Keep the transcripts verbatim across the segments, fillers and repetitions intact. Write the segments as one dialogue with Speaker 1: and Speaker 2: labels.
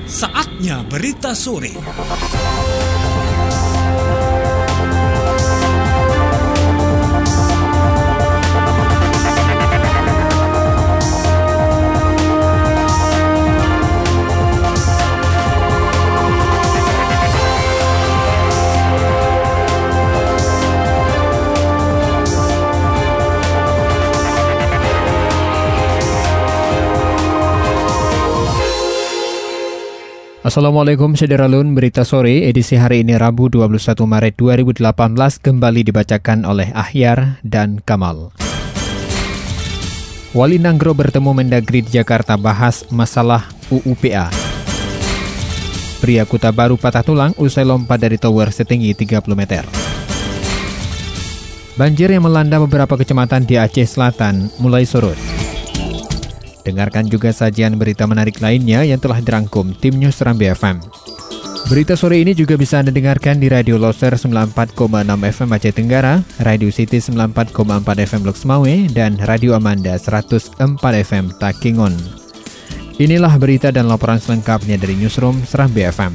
Speaker 1: Saatnya berita sore.
Speaker 2: Assalamualaikum Sederalun, berita sore edisi hari ini Rabu dua puluh satu Maret dua ribu delapan belas kembali dibacakan oleh Ahyar dan Kamal. Wali Nanggro bertemu Mendagri di Jakarta bahas masalah U U P A. Pria Kuta Baru patah tulang usai lompat dari tower setinggi tiga puluh meter. Banjir yang melanda beberapa kecamatan di Aceh Selatan mulai surut. Dengarkan juga sajian berita menarik lainnya yang telah dirangkum tim News Serambi F M. Berita sore ini juga bisa Anda dengarkan di Radio Loser sembilan puluh empat koma enam F M Aceh Tenggara, Radio City sembilan puluh empat koma empat F M Loks Mawai, dan Radio Amanda seratus empat F M Takingon. Inilah berita dan laporan selengkapnya dari Newsroom Serambi F M.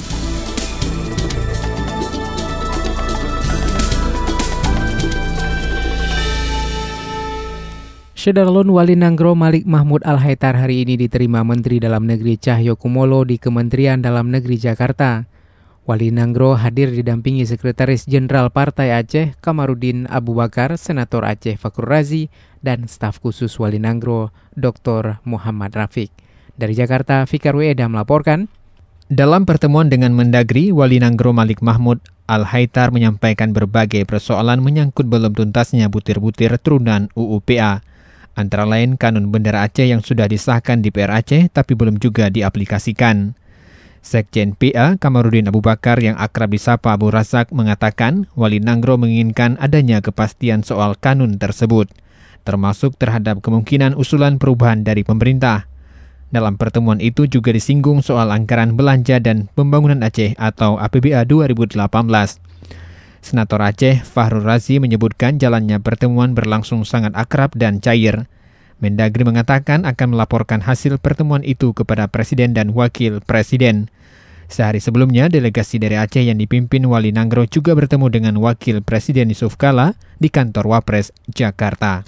Speaker 3: Sederalun, Wali Nanggro Malik Mahmud Al-Haitar hari ini diterima Menteri Dalam Negeri Cahyokumolo di Kementerian Dalam Negeri Jakarta. Wali Nanggro hadir didampingi Sekretaris Jenderal Partai Aceh Kamarudin Abu Bakar, Senator Aceh Fakrul Razi, dan staf khusus Wali Nanggro Doktor Muhammad Rafiq. Dari Jakarta, Fikar Weda melaporkan.
Speaker 2: Dalam pertemuan dengan Mendagri, Wali Nanggro Malik Mahmud Al-Haitar menyampaikan berbagai persoalan menyangkut belum tuntasnya butir-butir turunan U U P A. Antara lain Kanun Bendera Aceh yang sudah disahkan di P R Aceh tapi belum juga diaplikasikan. Sekjen P A Kamarudin Abu Bakar yang akrab disapa Abu Razak mengatakan Wali Nanggro menginginkan adanya kepastian soal kanun tersebut, termasuk terhadap kemungkinan usulan perubahan dari pemerintah. Dalam pertemuan itu juga disinggung soal anggaran belanja dan pembangunan Aceh atau A P B A dua ribu delapan belas. Senator Aceh Fahrul Razi menyebutkan jalannya pertemuan berlangsung sangat akrab dan cair. Mendagri mengatakan akan melaporkan hasil pertemuan itu kepada Presiden dan Wakil Presiden. Sehari sebelumnya, delegasi dari Aceh yang dipimpin Wali Nanggro juga bertemu dengan Wakil Presiden Yusuf Kala di kantor Wapres, Jakarta.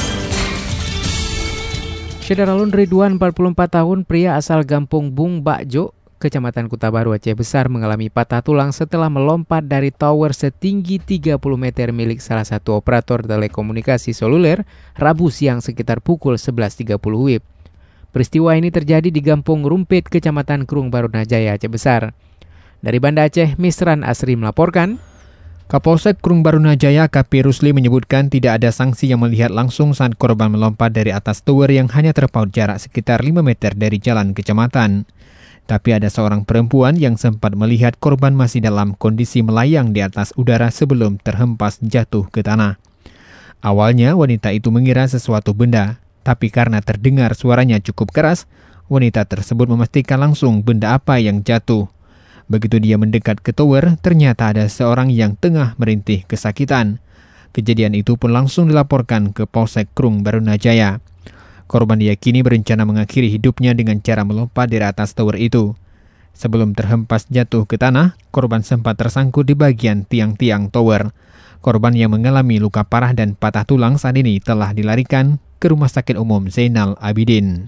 Speaker 3: Sederalun, Ridwan empat puluh empat tahun, pria asal Gampung Bung Bakjo, Kecamatan Kuta Baru Aceh Besar mengalami patah tulang setelah melompat dari tower setinggi tiga puluh meter milik salah satu operator telekomunikasi seluler Rabu siang sekitar pukul sebelas tiga puluh W I B. Peristiwa ini terjadi di Gampung Rumpit, Kecamatan Krung Barunajaya, Aceh Besar. Dari Banda Aceh, Misran Asri melaporkan.
Speaker 2: Kapolsek Krung Barunajaya K P Rusli menyebutkan tidak ada sanksi yang melihat langsung saat korban melompat dari atas tower yang hanya terpaut jarak sekitar lima meter dari jalan kecamatan. Tapi ada seorang perempuan yang sempat melihat korban masih dalam kondisi melayang di atas udara sebelum terhempas jatuh ke tanah. Awalnya wanita itu mengira sesuatu benda, tapi karena terdengar suaranya cukup keras, wanita tersebut memastikan langsung benda apa yang jatuh. Begitu dia mendekat ke tower, ternyata ada seorang yang tengah merintih kesakitan. Kejadian itu pun langsung dilaporkan ke Polsek Krung Barunajaya. Korban diyakini berencana mengakhiri hidupnya dengan cara melompat dari atas tower itu. Sebelum terhempas jatuh ke tanah, korban sempat tersangkut di bagian tiang-tiang tower. Korban yang mengalami luka parah dan patah tulang saat ini telah dilarikan ke Rumah Sakit Umum Zainal Abidin.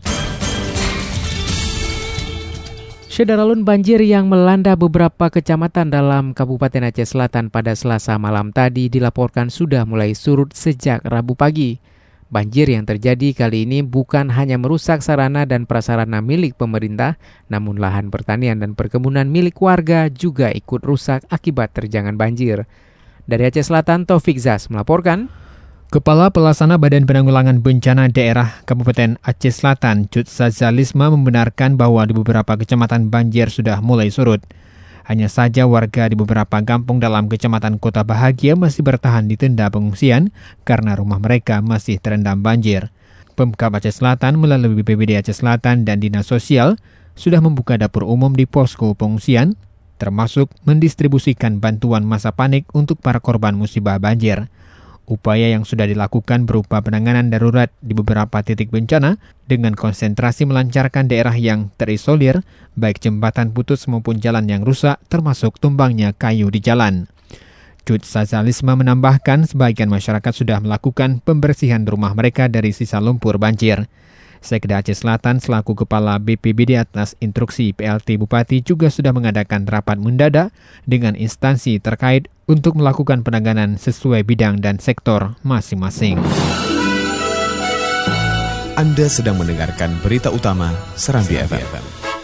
Speaker 3: Sederalun, banjir yang melanda beberapa kecamatan dalam Kabupaten Aceh Selatan pada Selasa malam tadi dilaporkan sudah mulai surut sejak Rabu pagi. Banjir yang terjadi kali ini bukan hanya merusak sarana dan prasarana milik pemerintah, namun lahan pertanian dan perkebunan milik warga juga ikut rusak akibat terjangan banjir. Dari Aceh Selatan, Taufik Zas melaporkan.
Speaker 2: Kepala Pelaksana Badan Penanggulangan Bencana Daerah Kabupaten Aceh Selatan, Cut Sazalisma, membenarkan bahwa di beberapa kecamatan banjir sudah mulai surut. Hanya saja warga di beberapa kampung dalam Kecamatan Kota Bahagia masih bertahan di tenda pengungsian karena rumah mereka masih terendam banjir. Pemkab Aceh Selatan melalui B P B D Aceh Selatan dan Dinas Sosial sudah membuka dapur umum di posko pengungsian, termasuk mendistribusikan bantuan masa panik untuk para korban musibah banjir. Upaya yang sudah dilakukan berupa penanganan darurat di beberapa titik bencana dengan konsentrasi melancarkan daerah yang terisolir, baik jembatan putus maupun jalan yang rusak, termasuk tumbangnya kayu di jalan. Cut Sazalisma menambahkan sebagian masyarakat sudah melakukan pembersihan rumah mereka dari sisa lumpur banjir. Sekda Aceh Selatan selaku Kepala B P B D atas instruksi P L T Bupati juga sudah mengadakan rapat mendadak dengan instansi terkait untuk melakukan penanganan sesuai bidang dan sektor masing-masing.
Speaker 4: Anda sedang mendengarkan berita utama Serambi F M.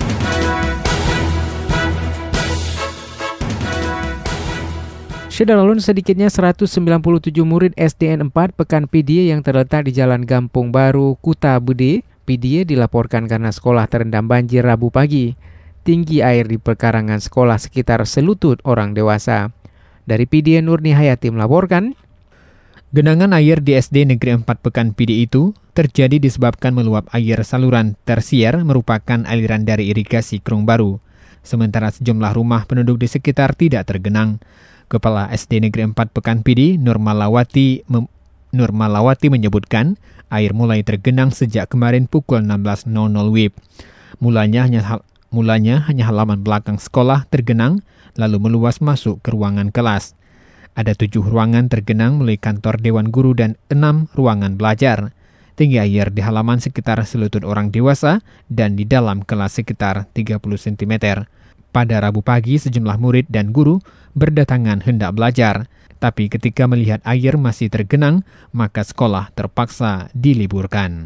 Speaker 3: Syederalun sedikitnya seratus sembilan puluh tujuh murid S D N empat Pekan P D I yang terletak di Jalan Gampung Baru, Kuta Bude, P D I dilaporkan karena sekolah terendam banjir Rabu pagi. Tinggi air di perkarangan sekolah sekitar selutut orang dewasa. Dari P D I Nurni Hayati melaporkan,
Speaker 2: genangan air di S D Negeri empat Pekan P D I itu terjadi disebabkan meluap air saluran tersier merupakan aliran dari irigasi Krung Baru. Sementara sejumlah rumah penduduk di sekitar tidak tergenang. Kepala S D Negeri empat Pekan P D I, Nurmalawati, mem- Nurmalawati menyebutkan air mulai tergenang sejak kemarin pukul enam belas W I B. Mulanya hanya, hal- mulanya hanya halaman belakang sekolah tergenang, lalu meluas masuk ke ruangan kelas. Ada tujuh ruangan tergenang mulai kantor Dewan Guru dan enam ruangan belajar. Tinggi air di halaman sekitar selutut orang dewasa dan di dalam kelas sekitar tiga puluh sentimeter. Pada Rabu pagi, sejumlah murid dan guru berdatangan hendak belajar. Tapi ketika melihat air masih tergenang, maka sekolah terpaksa diliburkan.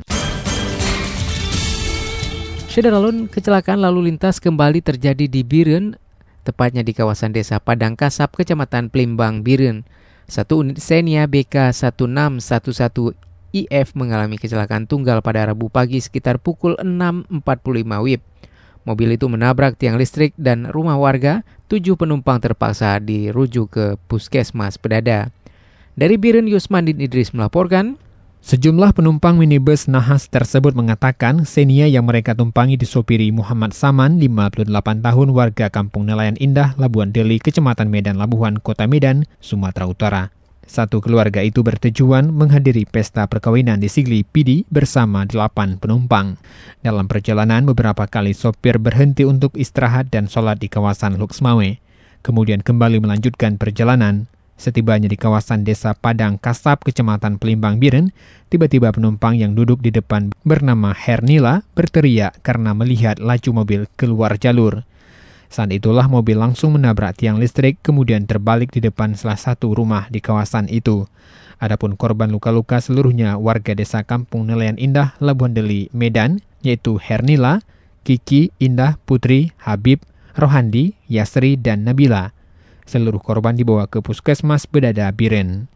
Speaker 3: Syederalun, kecelakaan lalu lintas kembali terjadi di Biren, tepatnya di kawasan desa Padang Kasap, Kecamatan Plimbang, Biren. Satu unit Xenia B K satu enam satu satu I F mengalami kecelakaan tunggal pada Rabu pagi sekitar pukul enam empat puluh lima W I B. Mobil itu menabrak tiang listrik dan rumah warga, tujuh penumpang terpaksa dirujuk ke Puskesmas Pedada. Dari Biren, Yusmandin Idris melaporkan,
Speaker 2: sejumlah penumpang minibus nahas tersebut mengatakan Xenia yang mereka tumpangi disopiri Muhammad Saman, lima puluh delapan tahun, warga Kampung Nelayan Indah, Labuan Deli, Kecamatan Medan Labuhan, Kota Medan, Sumatera Utara. Satu keluarga itu bertujuan menghadiri pesta perkawinan di Sigli P D I bersama delapan penumpang. Dalam perjalanan, beberapa kali sopir berhenti untuk istirahat dan sholat di kawasan Luxmawe. Kemudian kembali melanjutkan perjalanan. Setibanya di kawasan desa Padang Kasap, Kecamatan Pelimbang, Biren, tiba-tiba penumpang yang duduk di depan bernama Hernila berteriak karena melihat laju mobil keluar jalur. Saat itulah mobil langsung menabrak tiang listrik, kemudian terbalik di depan salah satu rumah di kawasan itu. Adapun korban luka-luka seluruhnya warga desa Kampung Nelayan Indah, Labuan Deli, Medan, yaitu Hernila, Kiki, Indah, Putri, Habib, Rohandi, Yasri, dan Nabila. Seluruh korban dibawa ke Puskesmas Pedada, Biren.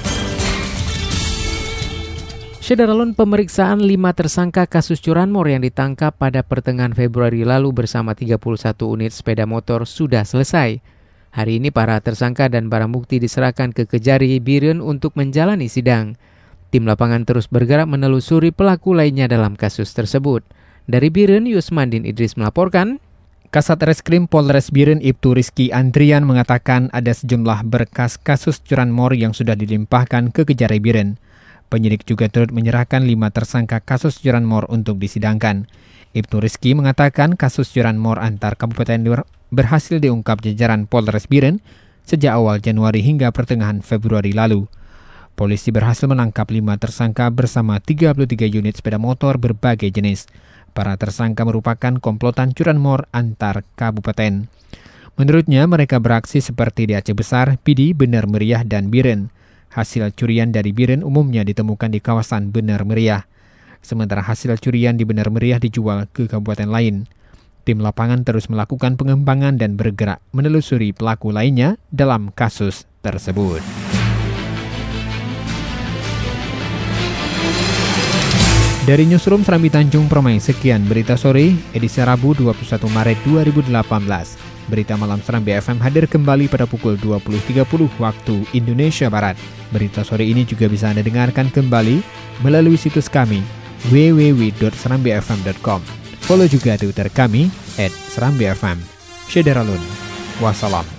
Speaker 3: Syederalun, pemeriksaan lima tersangka kasus curanmor yang ditangkap pada pertengahan Februari lalu bersama tiga puluh satu unit sepeda motor sudah selesai. Hari ini para tersangka dan barang bukti diserahkan ke Kejari Biren untuk menjalani sidang. Tim lapangan terus bergerak menelusuri pelaku lainnya dalam kasus tersebut. Dari Biren, Yusmandin Idris melaporkan,
Speaker 2: Kasat Reskrim Polres Biren Ibtu Rizky Andrian mengatakan ada sejumlah berkas kasus curanmor yang sudah dilimpahkan ke Kejari Biren. Penyidik juga turut menyerahkan lima tersangka kasus curanmor untuk disidangkan. Ibtu Rizky mengatakan kasus curanmor antar kabupaten berhasil diungkap jajaran Polres Biren sejak awal Januari hingga pertengahan Februari lalu. Polisi berhasil menangkap lima tersangka bersama tiga puluh tiga unit sepeda motor berbagai jenis. Para tersangka merupakan komplotan curanmor antar kabupaten. Menurutnya mereka beraksi seperti di Aceh Besar, P D I, Bener Meriah, dan Biren. Hasil curian dari Biren umumnya ditemukan di kawasan Bener Meriah. Sementara hasil curian di Bener Meriah dijual ke kabupaten lain. Tim lapangan terus melakukan pengembangan dan bergerak menelusuri pelaku lainnya dalam kasus tersebut. Dari Newsroom Serambi Tanjung Permai, sekian berita sore edisi Rabu dua puluh satu Maret dua ribu delapan belas. Berita malam Serambi F M hadir kembali pada pukul dua puluh tiga puluh waktu Indonesia Barat. Berita sore ini juga bisa Anda dengarkan kembali melalui situs kami w w w dot serambi f m dot com. Follow juga Twitter kami at serambi f m. Syederalun. Wassalam.